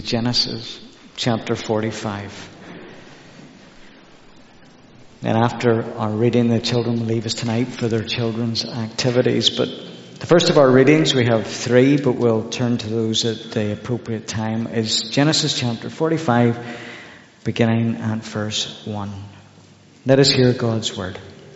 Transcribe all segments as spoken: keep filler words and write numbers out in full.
Genesis chapter forty-five. And after our reading, the children will leave us tonight for their children's activities. But the first of our readings, we have three, but we'll turn to those at the appropriate time, is Genesis chapter forty-five, beginning at verse one. Let us hear God's word.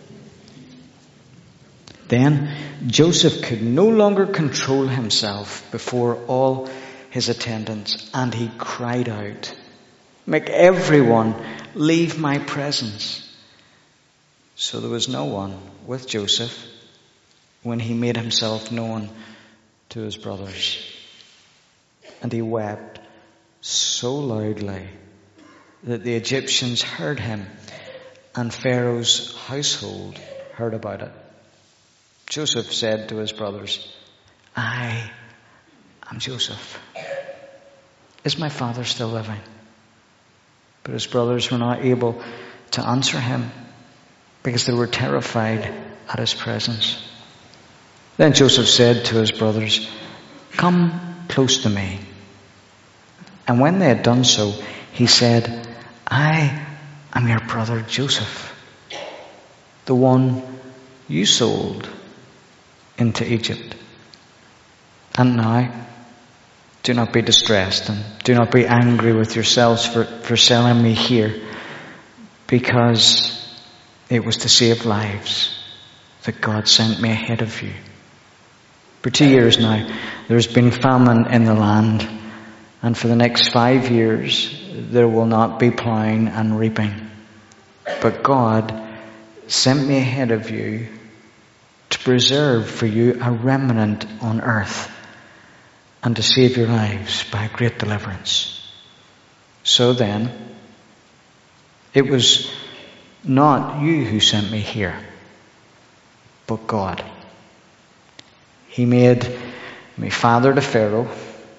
Then Joseph could no longer control himself before all his attendants, and he cried out, "Make everyone leave my presence." So there was no one with Joseph when he made himself known to his brothers. And he wept so loudly that the Egyptians heard him, and Pharaoh's household heard about it. Joseph said to his brothers, "I am Joseph. Is my father still living?" But his brothers were not able to answer him because they were terrified at his presence. Then Joseph said to his brothers, "Come close to me." And when they had done so, he said, "I am your brother Joseph, the one you sold into Egypt. And now, do not be distressed and do not be angry with yourselves for, for selling me here, because it was to save lives that God sent me ahead of you. For two years now, there's been famine in the land, and for the next five years, there will not be plowing and reaping. But God sent me ahead of you to preserve for you a remnant on earth and to save your lives by a great deliverance. So then, it was not you who sent me here, but God. He made me father to Pharaoh,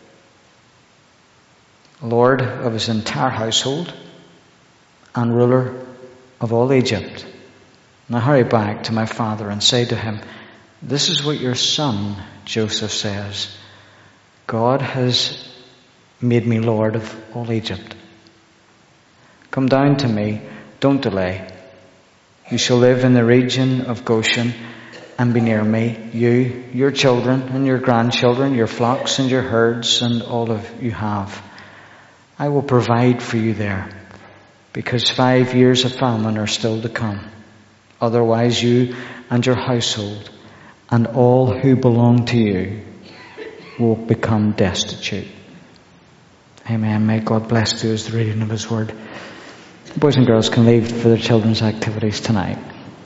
lord of his entire household, and ruler of all Egypt. Now hurry back to my father and say to him, 'This is what your son Joseph says. God has made me lord of all Egypt. Come down to me, don't delay. You shall live in the region of Goshen and be near me, you, your children and your grandchildren, your flocks and your herds, and all of you have. I will provide for you there, because five years of famine are still to come. Otherwise you and your household and all who belong to you will become destitute.'" Amen. May God bless to us the reading of his word. Boys and girls can leave for their children's activities tonight.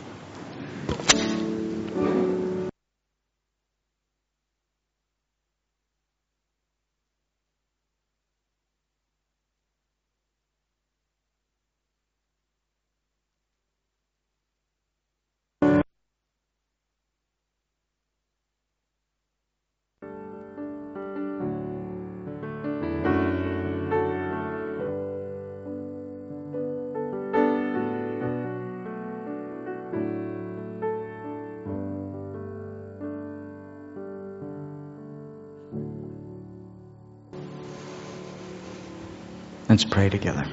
Let's pray together.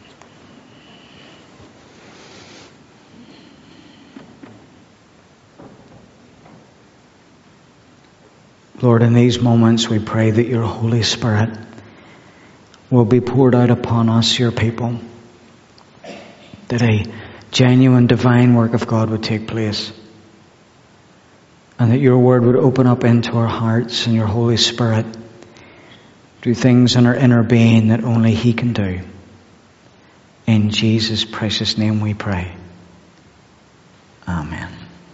Lord, in these moments we pray that your Holy Spirit will be poured out upon us, your people, that a genuine divine work of God would take place, and that your word would open up into our hearts, and your Holy Spirit do things in our inner being that only he can do. In Jesus' precious name we pray. Amen.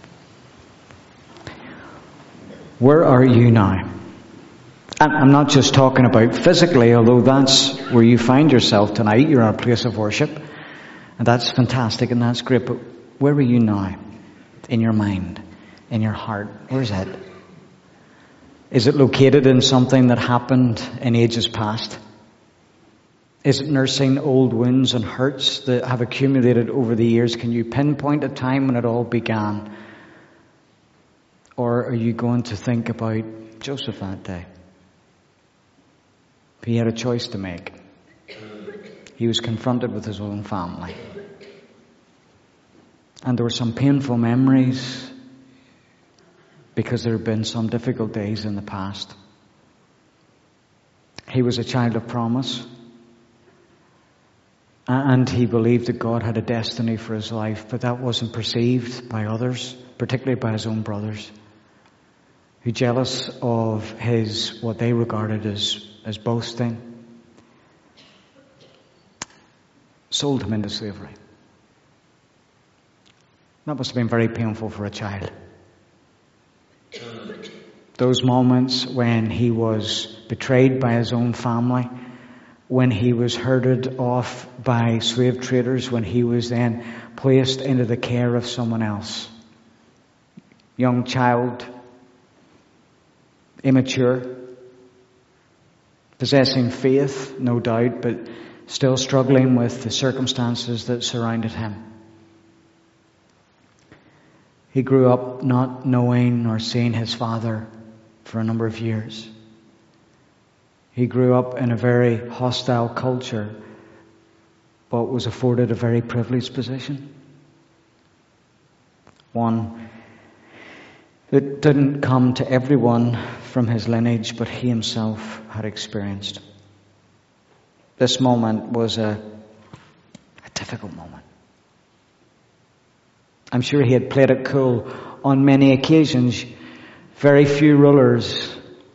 Where are you now? And I'm not just talking about physically, although that's where you find yourself tonight. You're in a place of worship, and that's fantastic and that's great. But where are you now? In your mind, in your heart. Where's it? Is it located in something that happened in ages past? Is it nursing old wounds and hurts that have accumulated over the years? Can you pinpoint a time when it all began? Or are you going to think about Joseph that day? He had a choice to make. He was confronted with his own family. And there were some painful memories because there had been some difficult days in the past. He was a child of promise. And he believed that God had a destiny for his life, but that wasn't perceived by others, particularly by his own brothers, who, jealous of his, what they regarded as, as boasting, sold him into slavery. That must have been very painful for a child. Those moments when he was betrayed by his own family, when he was herded off by slave traders, when he was then placed into the care of someone else. Young child, immature, possessing faith, no doubt, but still struggling with the circumstances that surrounded him. He grew up not knowing or seeing his father for a number of years. He grew up in a very hostile culture, but was afforded a very privileged position. One that didn't come to everyone from his lineage, but he himself had experienced. This moment was a, a difficult moment. I'm sure he had played it cool on many occasions. Very few rulers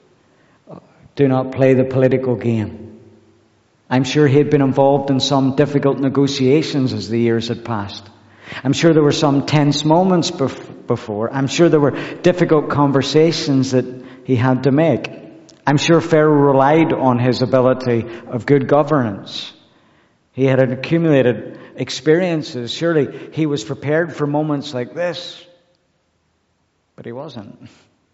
do not play the political game. I'm sure he had been involved in some difficult negotiations as the years had passed. I'm sure there were some tense moments bef- before. I'm sure there were difficult conversations that he had to make. I'm sure Pharaoh relied on his ability of good governance. He had accumulated experiences. Surely he was prepared for moments like this. But he wasn't.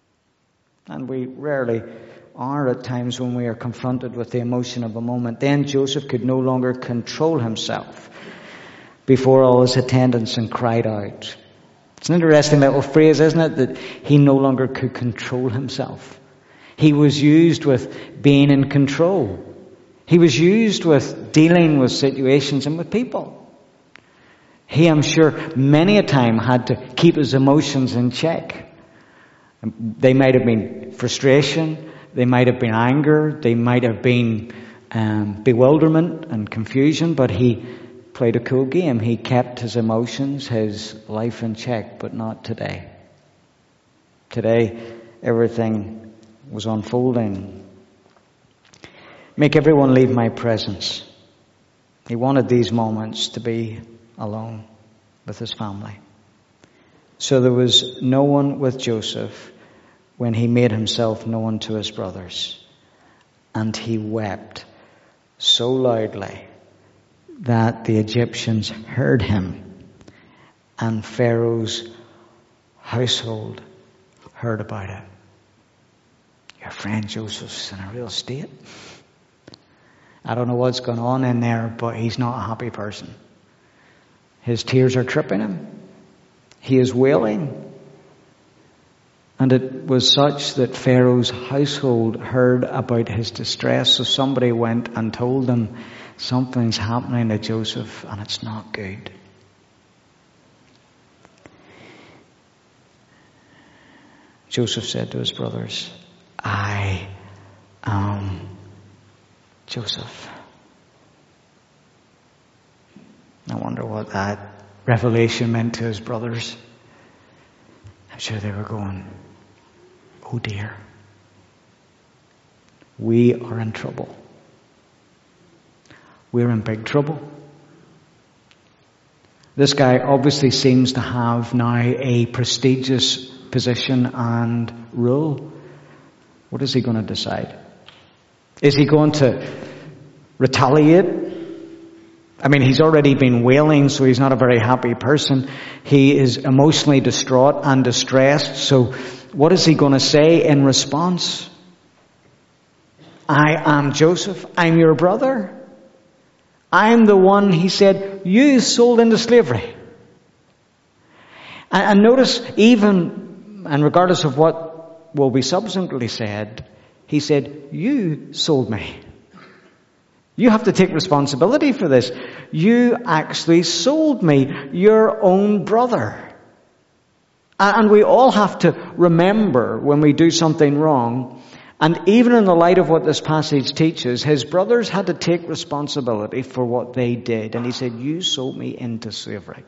And we rarely are at times when we are confronted with the emotion of a moment. Then Joseph could no longer control himself before all his attendants and cried out. It's an interesting little phrase, isn't it? That he no longer could control himself. He was used with being in control. He was used with dealing with situations and with people. He, I'm sure, many a time had to keep his emotions in check. They might have been frustration, they might have been anger, they might have been um, bewilderment and confusion, but he played a cool game. He kept his emotions, his life in check, but not today. Today, everything was unfolding. Make everyone leave my presence. He wanted these moments to be alone with his family. So there was no one with Joseph when he made himself known to his brothers. And he wept so loudly that the Egyptians heard him, and Pharaoh's household heard about it. Your friend Joseph's in a real state. I don't know what's going on in there, but he's not a happy person. His tears are tripping him. He is wailing. And it was such that Pharaoh's household heard about his distress. So somebody went and told them, something's happening to Joseph and it's not good. Joseph said to his brothers, I am Joseph. I wonder what that revelation meant to his brothers. I'm sure they were going, oh dear, we are in trouble. We're in big trouble. This guy obviously seems to have now a prestigious position and rule. What is he going to decide? Is he going to retaliate? I mean, he's already been wailing, so he's not a very happy person. He is emotionally distraught and distressed. So what is he going to say in response? I am Joseph. I'm your brother. I'm the one, he said, you sold into slavery. And, and notice, even, and regardless of what will be subsequently said, he said, you sold me. You have to take responsibility for this. You actually sold me, your own brother. And we all have to remember when we do something wrong, and even in the light of what this passage teaches, his brothers had to take responsibility for what they did. And he said, you sold me into slavery.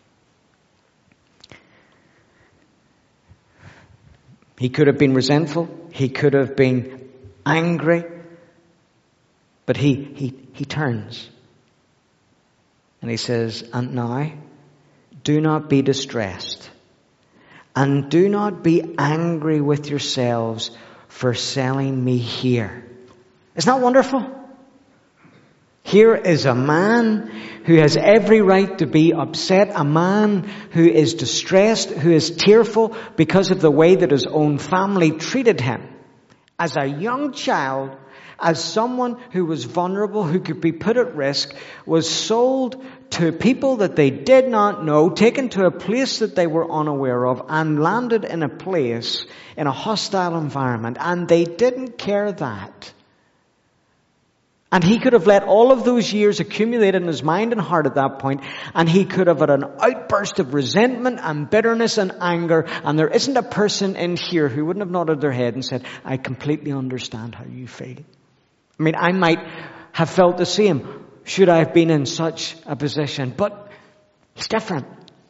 He could have been resentful. He could have been angry. But he, he, he turns. And he says, and now, do not be distressed. And do not be angry with yourselves for selling me here. Isn't that wonderful? Here is a man who has every right to be upset, a man who is distressed, who is tearful because of the way that his own family treated him. As a young child, as someone who was vulnerable, who could be put at risk, was sold to people that they did not know, taken to a place that they were unaware of, and landed in a place, in a hostile environment, and they didn't care that. And he could have let all of those years accumulate in his mind and heart at that point, and he could have had an outburst of resentment and bitterness and anger, and there isn't a person in here who wouldn't have nodded their head and said, I completely understand how you feel. I mean, I might have felt the same should I have been in such a position, but he's different.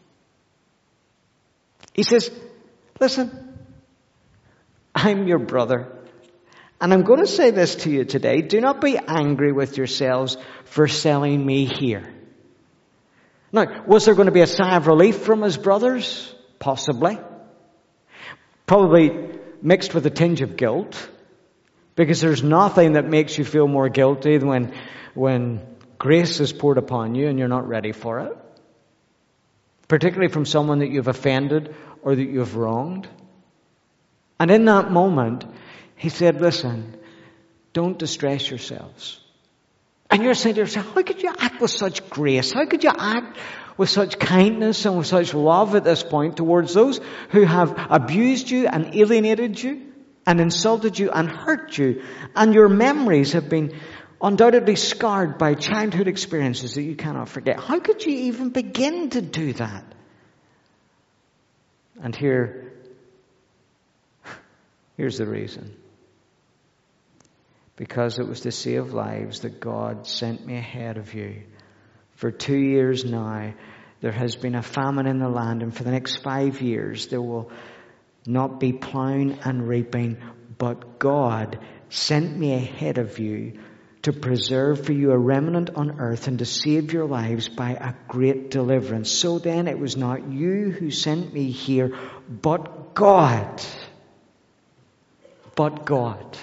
He says, listen, I'm your brother. And I'm going to say this to you today. Do not be angry with yourselves for selling me here. Now, was there going to be a sigh of relief from his brothers? Possibly. Probably mixed with a tinge of guilt. Because there's nothing that makes you feel more guilty than when, when grace is poured upon you and you're not ready for it. Particularly from someone that you've offended or that you've wronged. And in that moment, he said, listen, don't distress yourselves. And you're saying to yourself, how could you act with such grace? How could you act with such kindness and with such love at this point towards those who have abused you and alienated you and insulted you and hurt you? And your memories have been undoubtedly scarred by childhood experiences that you cannot forget. How could you even begin to do that? And here, here's the reason. Because it was to save lives that God sent me ahead of you. For two years now, there has been a famine in the land, and for the next five years, there will not be plowing and reaping, but God sent me ahead of you to preserve for you a remnant on earth and to save your lives by a great deliverance. So then, it was not you who sent me here, but God. But God.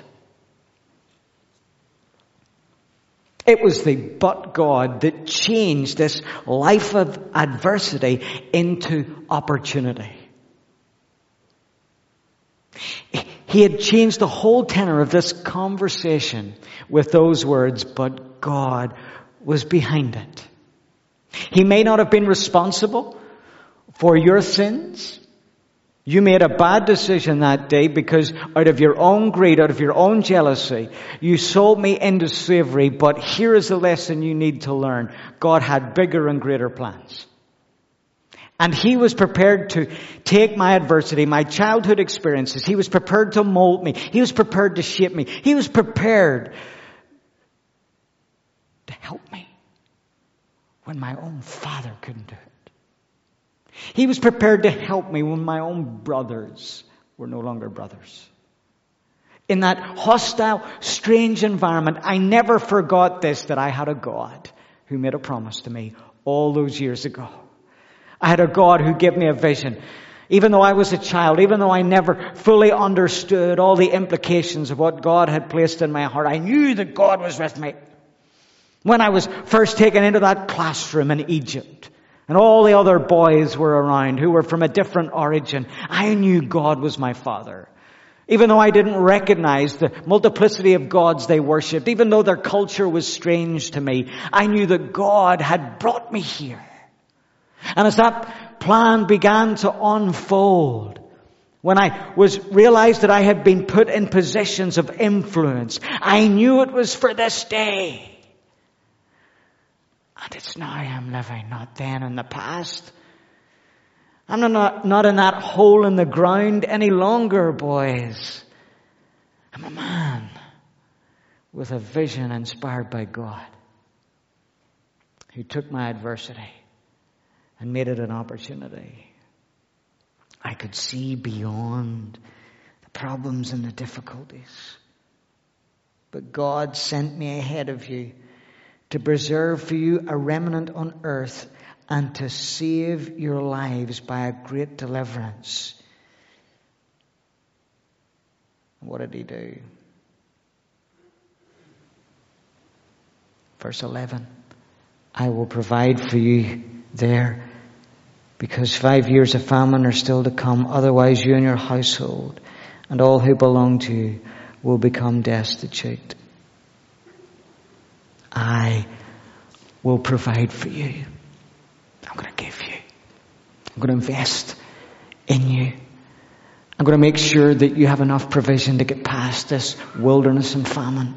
It was the but God that changed this life of adversity into opportunity. He had changed the whole tenor of this conversation with those words, but God was behind it. He may not have been responsible for your sins. You made a bad decision that day because out of your own greed, out of your own jealousy, you sold me into slavery. But here is the lesson you need to learn. God had bigger and greater plans. And He was prepared to take my adversity, my childhood experiences. He was prepared to mold me. He was prepared to shape me. He was prepared to help me when my own father couldn't do it. He was prepared to help me when my own brothers were no longer brothers. In that hostile, strange environment, I never forgot this, that I had a God who made a promise to me all those years ago. I had a God who gave me a vision. Even though I was a child, even though I never fully understood all the implications of what God had placed in my heart, I knew that God was with me. When I was first taken into that classroom in Egypt, and all the other boys were around who were from a different origin, I knew God was my Father. Even though I didn't recognize the multiplicity of gods they worshipped, even though their culture was strange to me, I knew that God had brought me here. And as that plan began to unfold, when I was realized that I had been put in positions of influence, I knew it was for this day. It's now I'm living, not then in the past. I'm not, not in that hole in the ground any longer, boys. I'm a man with a vision inspired by God, who took my adversity and made it an opportunity. I could see beyond the problems and the difficulties. But God sent me ahead of you to preserve for you a remnant on earth and to save your lives by a great deliverance. What did he do? Verse eleven. I will provide for you there, because five years of famine are still to come. Otherwise you and your household and all who belong to you will become destitute. I will provide for you. I'm going to give you. I'm going to invest in you. I'm going to make sure that you have enough provision to get past this wilderness and famine.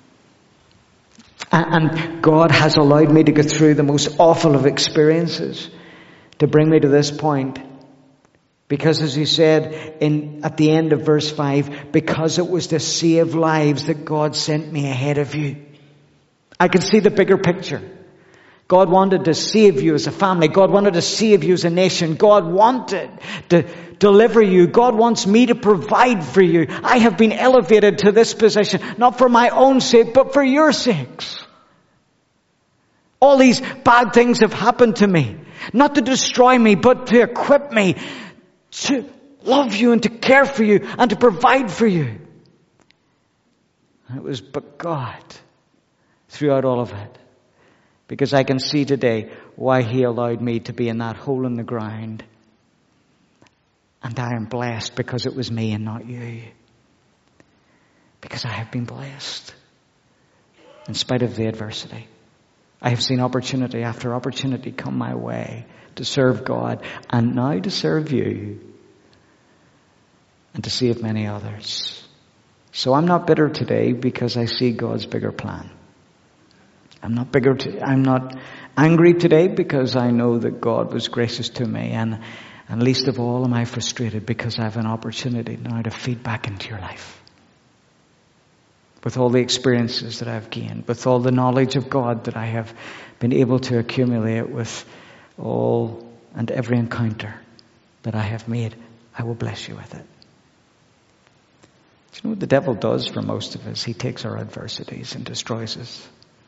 And God has allowed me to go through the most awful of experiences to bring me to this point. Because as he said in at the end of verse five, because it was to save lives that God sent me ahead of you. I can see the bigger picture. God wanted to save you as a family. God wanted to save you as a nation. God wanted to deliver you. God wants me to provide for you. I have been elevated to this position, not for my own sake, but for your sakes. All these bad things have happened to me, not to destroy me, but to equip me to love you and to care for you and to provide for you. And it was but God throughout all of it. Because I can see today why he allowed me to be in that hole in the ground. And I am blessed because it was me and not you. Because I have been blessed. In spite of the adversity. I have seen opportunity after opportunity come my way to serve God and now to serve you. And to save many others. So I'm not bitter today because I see God's bigger plan. I'm not bigger. To, I'm not angry today because I know that God was gracious to me, and and least of all am I frustrated because I have an opportunity now to feed back into your life. With all the experiences that I've gained, with all the knowledge of God that I have been able to accumulate, with all and every encounter that I have made, I will bless you with it. Do you know what the devil does for most of us? He takes our adversities and destroys us.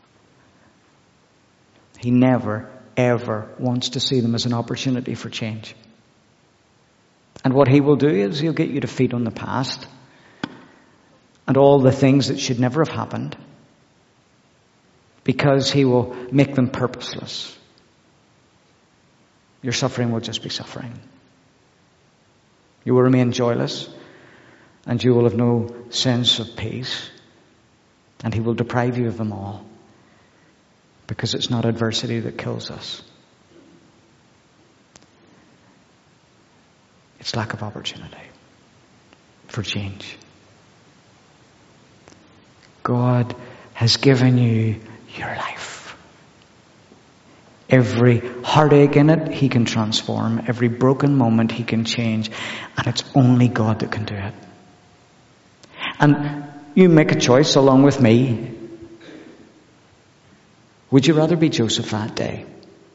He never, ever wants to see them as an opportunity for change. And what he will do is he'll get you to feed on the past and all the things that should never have happened, because he will make them purposeless. Your suffering will just be suffering. You will remain joyless, and you will have no sense of peace, and he will deprive you of them all. Because it's not adversity that kills us. It's lack of opportunity for change. God has given you your life. Every heartache in it, he can transform. Every broken moment, he can change. And it's only God that can do it. And you make a choice along with me. Would you rather be Joseph that day?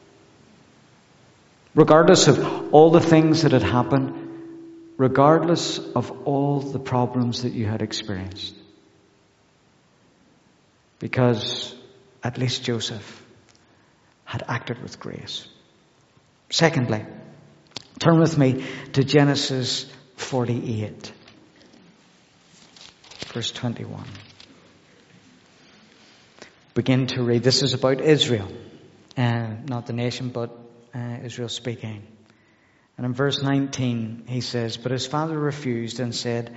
Regardless of all the things that had happened, regardless of all the problems that you had experienced. Because at least Joseph had acted with grace. Secondly, turn with me to Genesis forty-eight, verse twenty-one. Begin to read. This is about Israel, uh, not the nation, but uh, Israel speaking. And in verse nineteen, he says, but his father refused and said,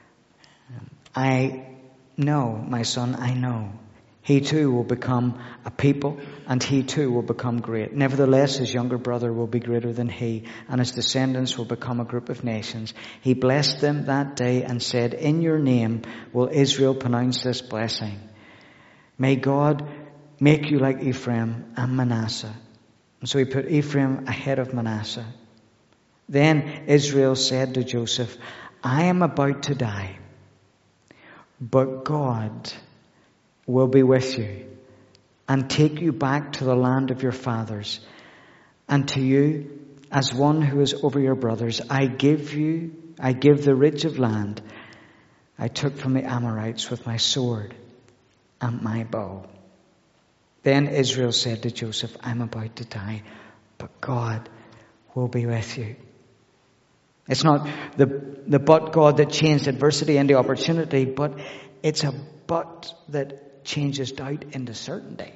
I know, my son, I know. He too will become a people, and he too will become great. Nevertheless, his younger brother will be greater than he, and his descendants will become a group of nations. He blessed them that day and said, in your name will Israel pronounce this blessing. May God make you like Ephraim and Manasseh. And so he put Ephraim ahead of Manasseh. Then Israel said to Joseph, I am about to die, but God will be with you and take you back to the land of your fathers. And to you, as one who is over your brothers, I give you, I give the ridge of land I took from the Amorites with my sword and my bow. Then Israel said to Joseph, I'm about to die, but God will be with you. It's not the, the but God that changed adversity into opportunity, but it's a but that changes doubt into certainty.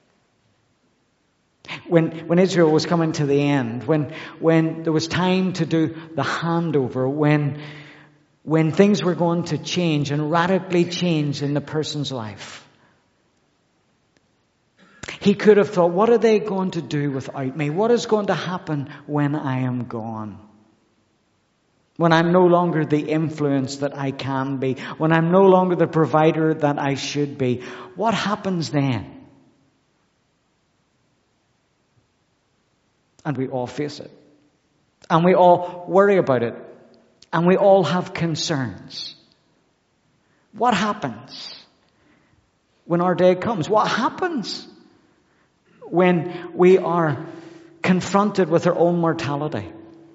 When, when Israel was coming to the end, when, when there was time to do the handover, when, when things were going to change and radically change in the person's life, he could have thought, what are they going to do without me? What is going to happen when I am gone? When I'm no longer the influence that I can be, when I'm no longer the provider that I should be, what happens then? And we all face it. And we all worry about it. And we all have concerns. What happens when our day comes? What happens when we are confronted with our own mortality?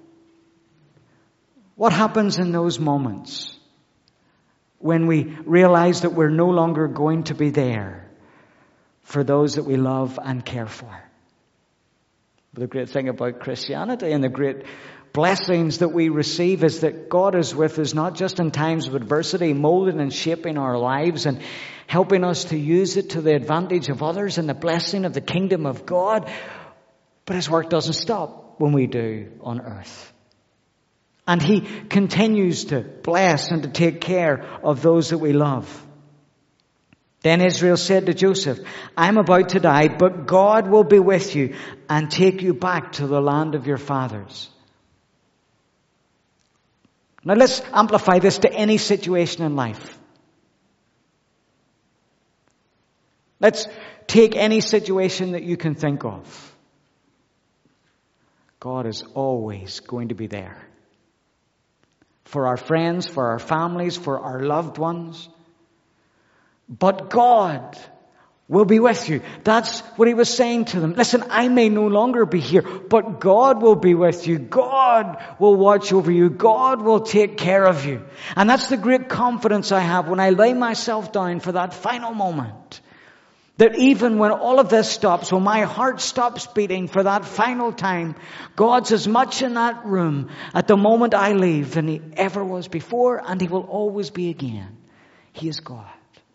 What happens in those moments when we realize that we're no longer going to be there for those that we love and care for? The great thing about Christianity and the great blessings that we receive is that God is with us not just in times of adversity, molding and shaping our lives and helping us to use it to the advantage of others and the blessing of the kingdom of God, but His work doesn't stop when we do on earth. And He continues to bless and to take care of those that we love. Then Israel said to Joseph, I'm about to die, but God will be with you and take you back to the land of your fathers. Now let's amplify this to any situation in life. Let's take any situation that you can think of. God is always going to be there. For our friends, for our families, for our loved ones. But God will be with you. That's what He was saying to them. Listen, I may no longer be here, but God will be with you. God will watch over you. God will take care of you. And that's the great confidence I have when I lay myself down for that final moment. That even when all of this stops, when my heart stops beating for that final time, God's as much in that room at the moment I leave than He ever was before, and He will always be again. He is God.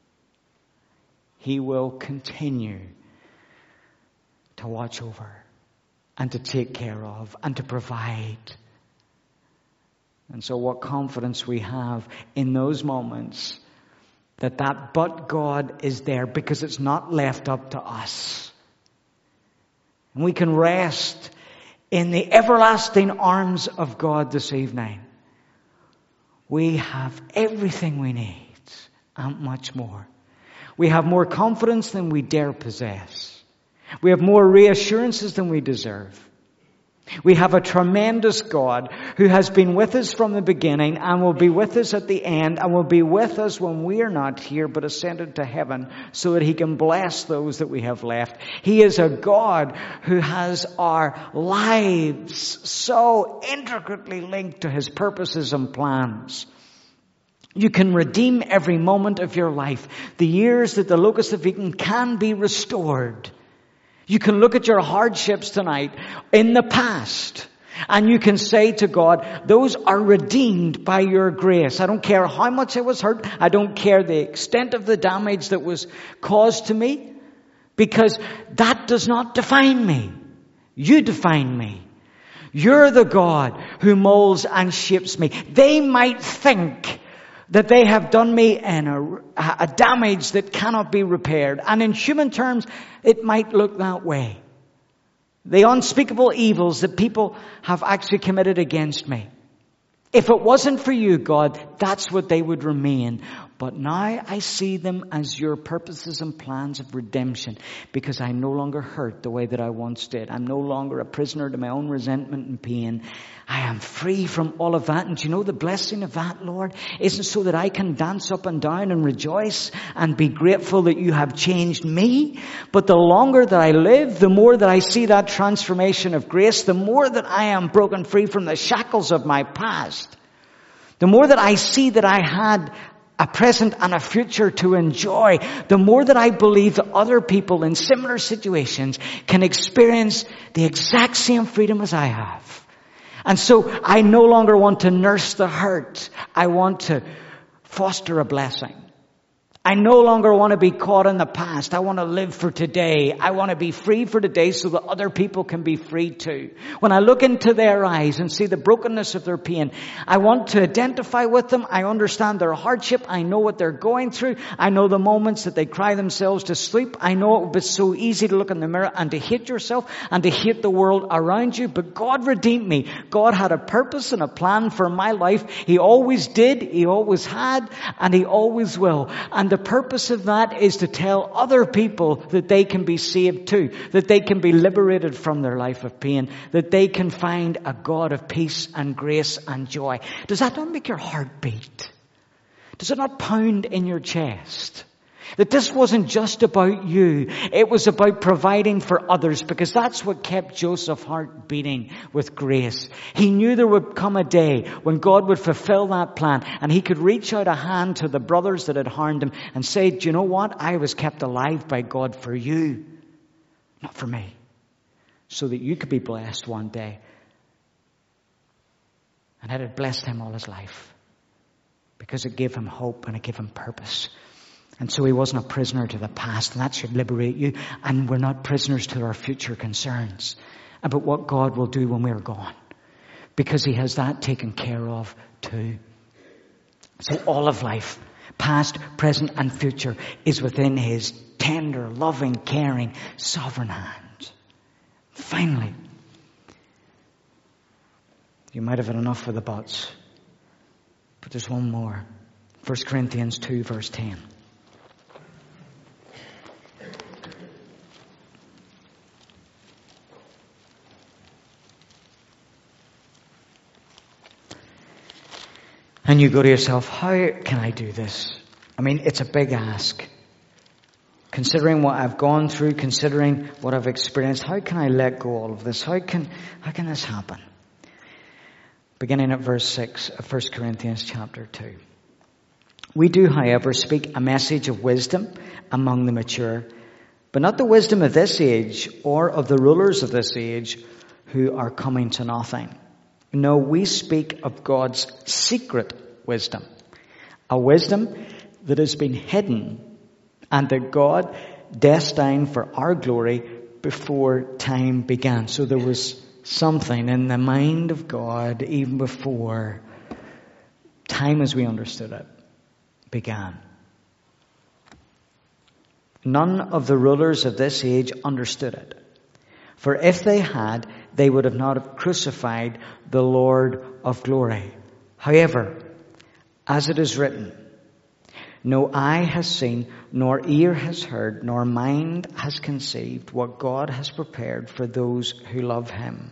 He will continue to watch over and to take care of and to provide. And so what confidence we have in those moments that that but God is there, because it's not left up to us. And we can rest in the everlasting arms of God this evening. We have everything we need and much more. We have more confidence than we dare possess. We have more reassurances than we deserve. We have a tremendous God who has been with us from the beginning and will be with us at the end and will be with us when we are not here but ascended to heaven so that He can bless those that we have left. He is a God who has our lives so intricately linked to His purposes and plans. You can redeem every moment of your life. The years that the locusts have eaten can be restored. You can look at your hardships tonight in the past and you can say to God, those are redeemed by your grace. I don't care how much I was hurt. I don't care the extent of the damage that was caused to me, because that does not define me. You define me. You're the God who molds and shapes me. They might think that they have done me in a, a damage that cannot be repaired. And in human terms, it might look that way. The unspeakable evils that people have actually committed against me. If it wasn't for you, God, that's what they would remain. But now I see them as your purposes and plans of redemption, because I no longer hurt the way that I once did. I'm no longer a prisoner to my own resentment and pain. I am free from all of that. And do you know the blessing of that, Lord, isn't so that I can dance up and down and rejoice and be grateful that you have changed me. But the longer that I live, the more that I see that transformation of grace, the more that I am broken free from the shackles of my past. The more that I see that I had a present and a future to enjoy, the more that I believe that other people in similar situations can experience the exact same freedom as I have. And so I no longer want to nurse the hurt. I want to foster a blessing. I no longer want to be caught in the past. I want to live for today. I want to be free for today so that other people can be free too. When I look into their eyes and see the brokenness of their pain, I want to identify with them. I understand their hardship. I know what they're going through. I know the moments that they cry themselves to sleep. I know it would be so easy to look in the mirror and to hate yourself and to hate the world around you. But God redeemed me. God had a purpose and a plan for my life. He always did. He always had. And He always will. And the The purpose of that is to tell other people that they can be saved too, that they can be liberated from their life of pain, that they can find a God of peace and grace and joy. Does that not make your heart beat? Does it not pound in your chest? That this wasn't just about you. It was about providing for others, because that's what kept Joseph's heart beating with grace. He knew there would come a day when God would fulfill that plan and he could reach out a hand to the brothers that had harmed him and say, do you know what? I was kept alive by God for you, not for me, so that you could be blessed one day. And it had blessed him all his life, because it gave him hope and it gave him purpose. And so he wasn't a prisoner to the past, and that should liberate you. And we're not prisoners to our future concerns about what God will do when we're gone, because He has that taken care of too. So all of life, past, present and future, is within His tender, loving, caring, sovereign hand. Finally, you might have had enough of the buts, but there's one more. First Corinthians two verse ten. And you go to yourself, how can I do this? I mean, it's a big ask. Considering what I've gone through, considering what I've experienced, how can I let go all of this? How can, how can this happen? Beginning at verse six of First Corinthians chapter two. We do, however, speak a message of wisdom among the mature, but not the wisdom of this age or of the rulers of this age who are coming to nothing. No, we speak of God's secret wisdom, a wisdom that has been hidden and that God destined for our glory before time began. So there was something in the mind of God even before time as we understood it began. None of the rulers of this age understood it. For if they had, they would have not have crucified the Lord of glory. However, as it is written, no eye has seen, nor ear has heard, nor mind has conceived what God has prepared for those who love Him.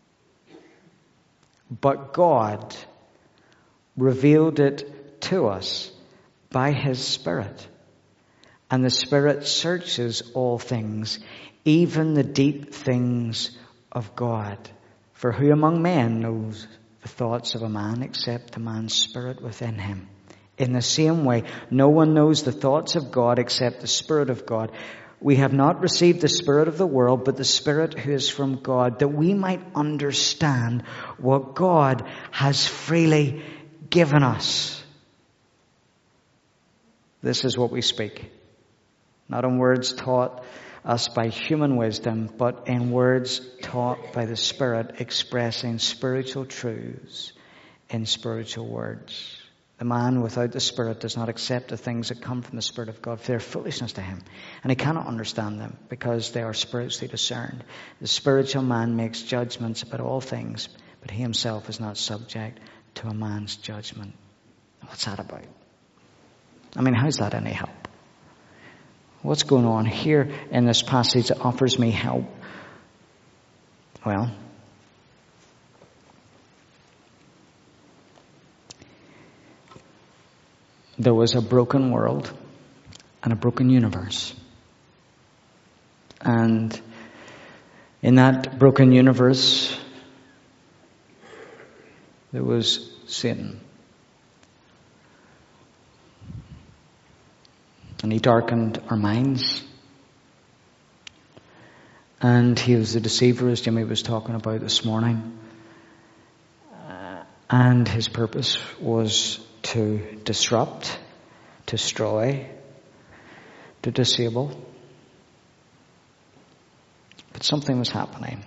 But God revealed it to us by His Spirit. And the Spirit searches all things, even the deep things of God. For who among men knows the thoughts of a man except the man's spirit within him? In the same way, no one knows the thoughts of God except the Spirit of God. We have not received the spirit of the world, but the Spirit who is from God, that we might understand what God has freely given us. This is what we speak, not in words taught us by human wisdom, but in words taught by the Spirit, expressing spiritual truths in spiritual words. The man without the Spirit does not accept the things that come from the Spirit of God, for they are foolishness to him, and he cannot understand them because they are spiritually discerned. The spiritual man makes judgments about all things, but he himself is not subject to a man's judgment. What's that about? I mean, how's that any help? What's going on here in this passage that offers me help? Well, there was a broken world and a broken universe. And in that broken universe, there was Satan. And he darkened our minds. And he was the deceiver, as Jimmy was talking about this morning. Uh, and his purpose was to disrupt, to destroy, to disable. But something was happening.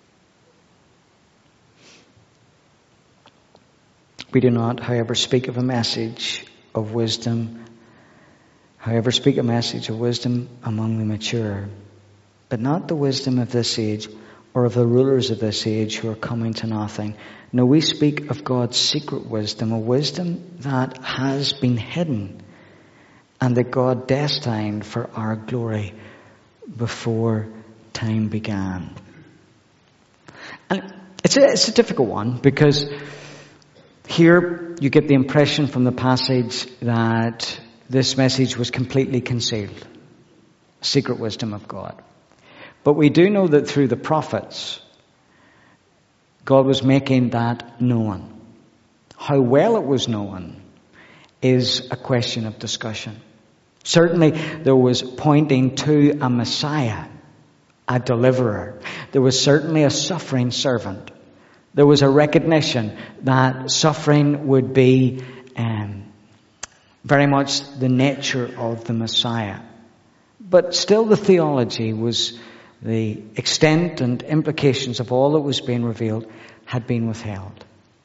We do not, however, speak of a message of wisdom, however, speak a message of wisdom among the mature, but not the wisdom of this age or of the rulers of this age who are coming to nothing. No, we speak of God's secret wisdom, a wisdom that has been hidden and that God destined for our glory before time began. And it's a, it's a difficult one, because here you get the impression from the passage that this message was completely concealed. Secret wisdom of God. But we do know that through the prophets, God was making that known. How well it was known is a question of discussion. Certainly there was pointing to a Messiah, a deliverer. There was certainly a suffering servant. There was a recognition that suffering would be um, very much the nature of the Messiah. But still the theology was, the extent and implications of all that was being revealed had been withheld.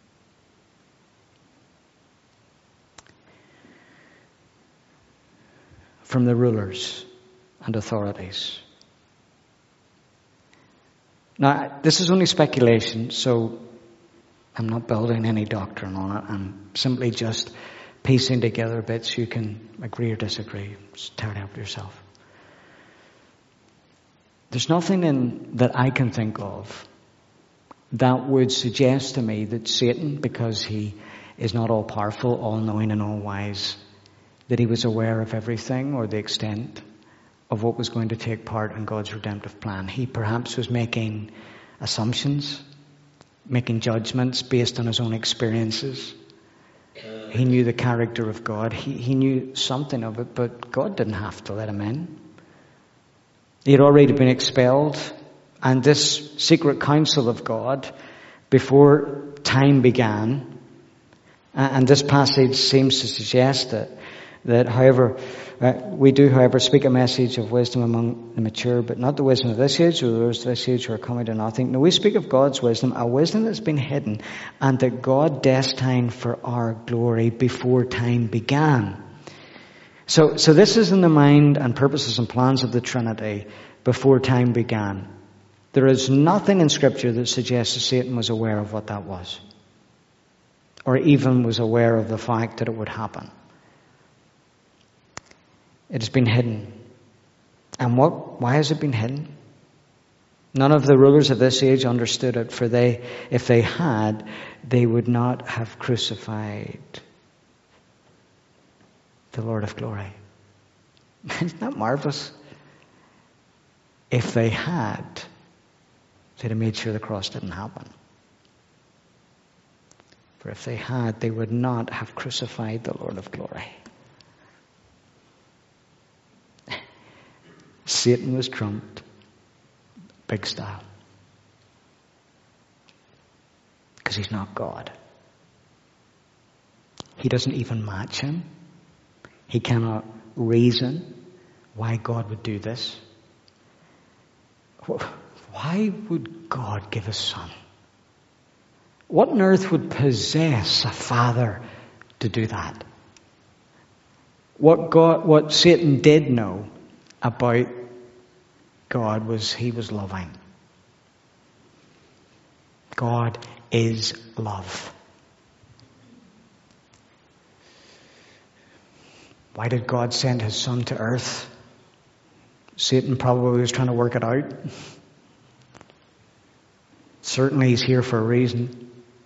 From the rulers and authorities. Now, this is only speculation, so I'm not building any doctrine on it. I'm simply just piecing together bits. You can agree or disagree. Just tear it out yourself. There's nothing in that I can think of that would suggest to me that Satan, because he is not all powerful, all knowing and all wise, that he was aware of everything or the extent of what was going to take part in God's redemptive plan. He perhaps was making assumptions, making judgments based on his own experiences. He knew the character of God. He, he knew something of it, but God didn't have to let him in. He had already been expelled, and this secret counsel of God, before time began, and this passage seems to suggest that, that however, uh, we do, however, speak a message of wisdom among the mature, but not the wisdom of this age, or those of this age who are coming to nothing. No, we speak of God's wisdom, a wisdom that's been hidden, and that God destined for our glory before time began. So, so this is in the mind and purposes and plans of the Trinity before time began. There is nothing in Scripture that suggests that Satan was aware of what that was, or even was aware of the fact that it would happen. It has been hidden. And what? Why has it been hidden? None of the rulers of this age understood it, for they, if they had, they would not have crucified the Lord of glory. Isn't that marvelous? If they had, they'd have made sure the cross didn't happen. For if they had, they would not have crucified the Lord of glory. Satan was trumped, big style. Because he's not God. He doesn't even match him. He cannot reason why God would do this. Why would God give a son? What on earth would possess a father to do that? What God, what Satan did know about God was he was loving. God is love. Why did God send his son to earth? Satan probably was trying to work it out. Certainly he's here for a reason.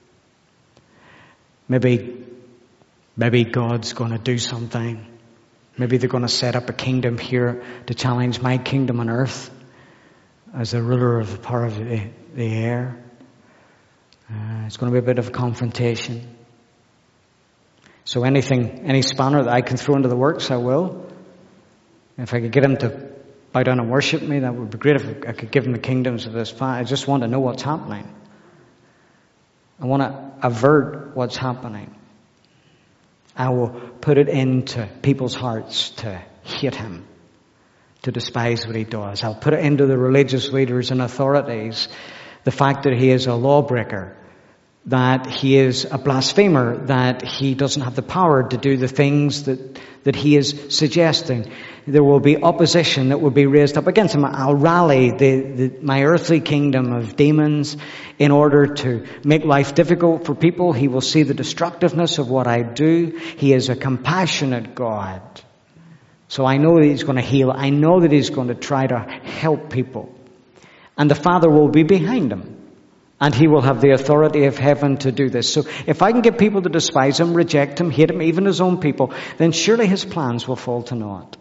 Maybe, maybe God's going to do something. Maybe they're going to set up a kingdom here to challenge my kingdom on earth as the ruler of the power of the, the air. Uh, it's going to be a bit of a confrontation. So anything, any spanner that I can throw into the works, I will. If I could get him to bow down and worship me, that would be great. If I could give him the kingdoms of this planet. I just want to know what's happening. I want to avert what's happening. I will put it into people's hearts to hate him, to despise what he does. I'll put it into the religious leaders and authorities, the fact that he is a lawbreaker, that he is a blasphemer, that he doesn't have the power to do the things that, that he is suggesting. There will be opposition that will be raised up against him. I'll rally the, the, my earthly kingdom of demons in order to make life difficult for people. He will see the destructiveness of what I do. He is a compassionate God. So I know that he's going to heal. I know that he's going to try to help people. And the Father will be behind him. And he will have the authority of heaven to do this. So if I can get people to despise him, reject him, hate him, even his own people, then surely his plans will fall to naught.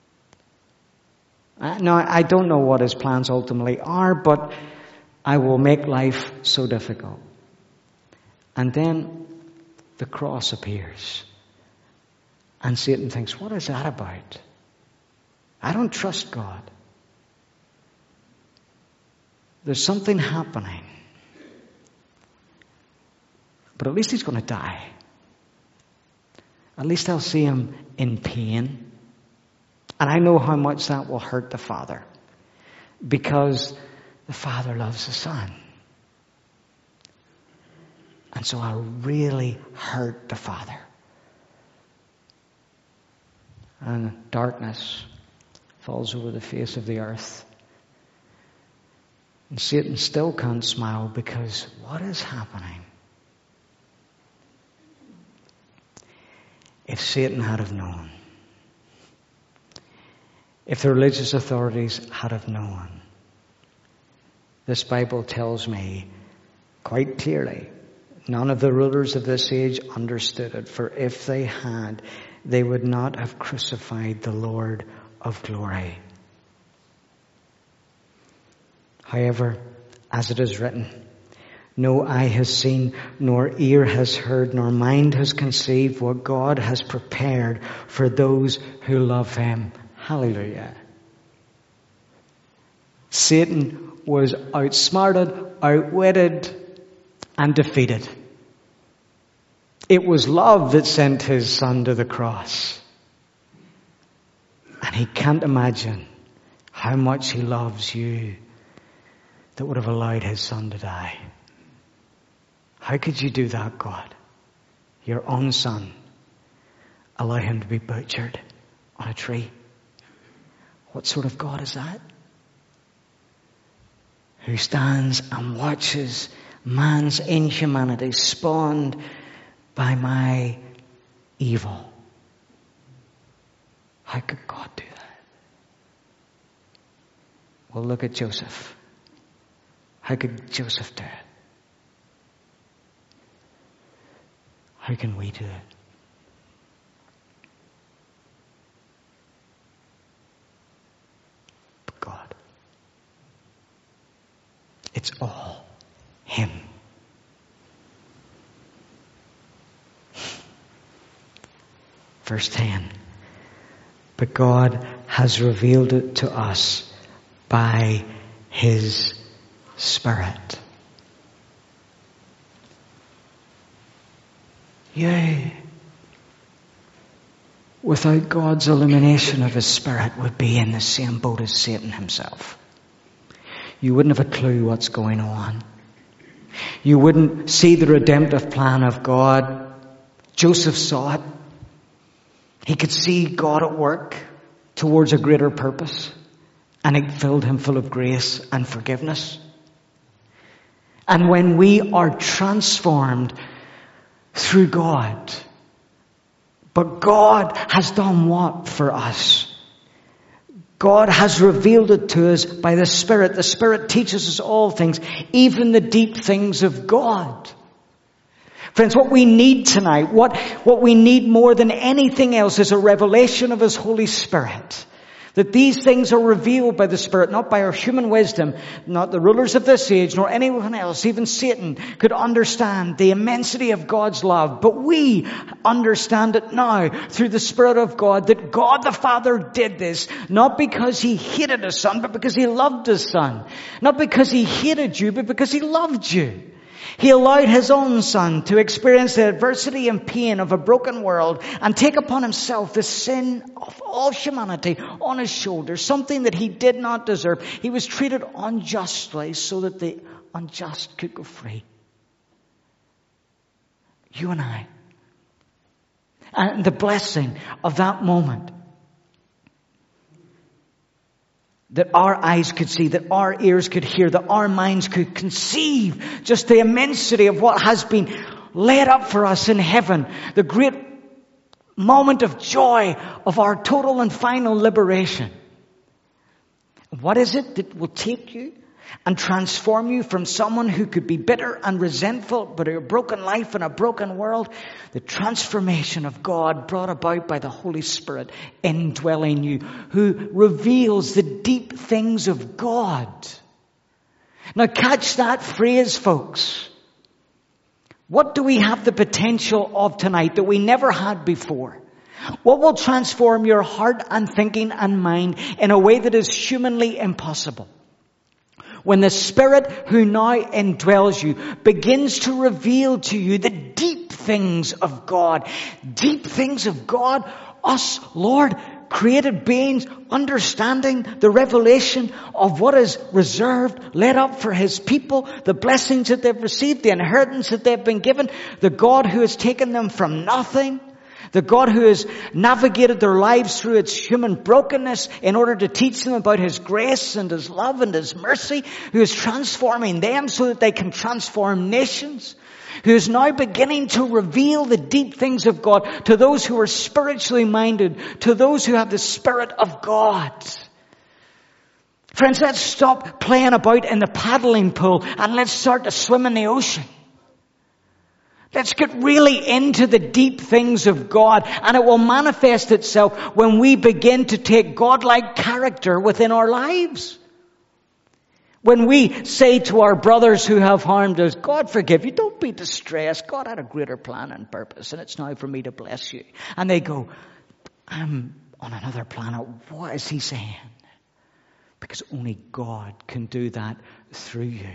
Now, I don't know what his plans ultimately are, but I will make life so difficult. And then the cross appears. And Satan thinks, what is that about? I don't trust God. There's something happening. But at least he's going to die. At least I'll see him in pain. And I know how much that will hurt the Father. Because the Father loves the Son. And so I'll really hurt the Father. And darkness falls over the face of the earth. And Satan still can't smile because what is happening? If Satan had have known, if the religious authorities had have known, this Bible tells me quite clearly, none of the rulers of this age understood it, for if they had, they would not have crucified the Lord of glory. However, as it is written, no eye has seen, nor ear has heard, nor mind has conceived what God has prepared for those who love him. Hallelujah. Satan was outsmarted, outwitted, and defeated. It was love that sent his son to the cross. And he can't imagine how much he loves you that would have allowed his son to die. How could you do that, God? Your own son. Allow him to be butchered on a tree. What sort of God is that? Who stands and watches man's inhumanity spawned by my evil. How could God do that? Well, look at Joseph. How could Joseph do it? How can we do it? But God. It's all him. Verse ten. But God has revealed it to us by his Spirit. You, without God's illumination of his Spirit, would be in the same boat as Satan himself. You wouldn't have a clue what's going on. You wouldn't see the redemptive plan of God. Joseph saw it. He could see God at work towards a greater purpose, and it filled him full of grace and forgiveness. And when we are transformed through God But God has done what for us? God has revealed it to us by the Spirit. The Spirit teaches us all things, even the deep things of God. Friends, what we need tonight, what, what we need more than anything else is a revelation of His Holy Spirit. That these things are revealed by the Spirit, not by our human wisdom. Not the rulers of this age, nor anyone else, even Satan, could understand the immensity of God's love. But we understand it now through the Spirit of God, that God the Father did this, not because He hated His Son, but because He loved His Son. Not because He hated you, but because He loved you. He allowed His own Son to experience the adversity and pain of a broken world and take upon Himself the sin of all humanity on His shoulders, something that He did not deserve. He was treated unjustly so that the unjust could go free. You and I. And the blessing of that moment, that our eyes could see, that our ears could hear, that our minds could conceive just the immensity of what has been laid up for us in heaven. The great moment of joy of our total and final liberation. What is it that will take you and transform you from someone who could be bitter and resentful, but a broken life in a broken world? The transformation of God brought about by the Holy Spirit indwelling you, who reveals the deep things of God. Now catch that phrase, folks. What do we have the potential of tonight that we never had before? What will transform your heart and thinking and mind in a way that is humanly impossible? When the Spirit who now indwells you begins to reveal to you the deep things of God. Deep things of God. Us, Lord, created beings, understanding the revelation of what is reserved, laid up for His people, the blessings that they've received, the inheritance that they've been given, the God who has taken them from nothing. The God who has navigated their lives through its human brokenness in order to teach them about His grace and His love and His mercy, who is transforming them so that they can transform nations, who is now beginning to reveal the deep things of God to those who are spiritually minded, to those who have the Spirit of God. Friends, let's stop playing about in the paddling pool and let's start to swim in the ocean. Let's get really into the deep things of God, and it will manifest itself when we begin to take God-like character within our lives. When we say to our brothers who have harmed us, God forgive you, don't be distressed. God had a greater plan and purpose, and it's now for me to bless you. And they go, I'm on another planet. What is He saying? Because only God can do that through you.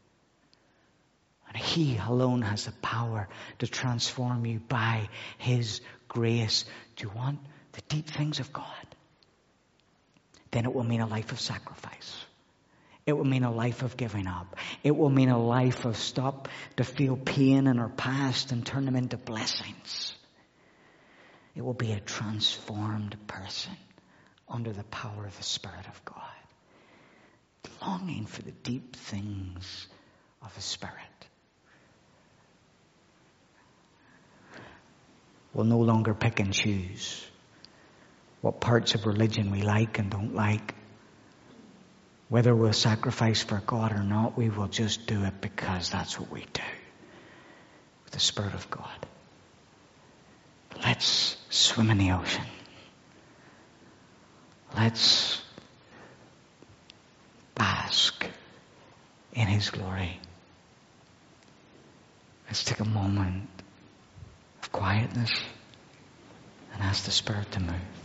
And He alone has the power to transform you by His grace. Do you want the deep things of God? Then it will mean a life of sacrifice. It will mean a life of giving up. It will mean a life of stop to feel pain in our past and turn them into blessings. It will be a transformed person under the power of the Spirit of God. Longing for the deep things of the Spirit. We'll no longer pick and choose what parts of religion we like and don't like. Whether we'll sacrifice for God or not, we will just do it because that's what we do with the Spirit of God. Let's swim in the ocean. Let's bask in His glory. Let's take a moment of quietness and ask the Spirit to move.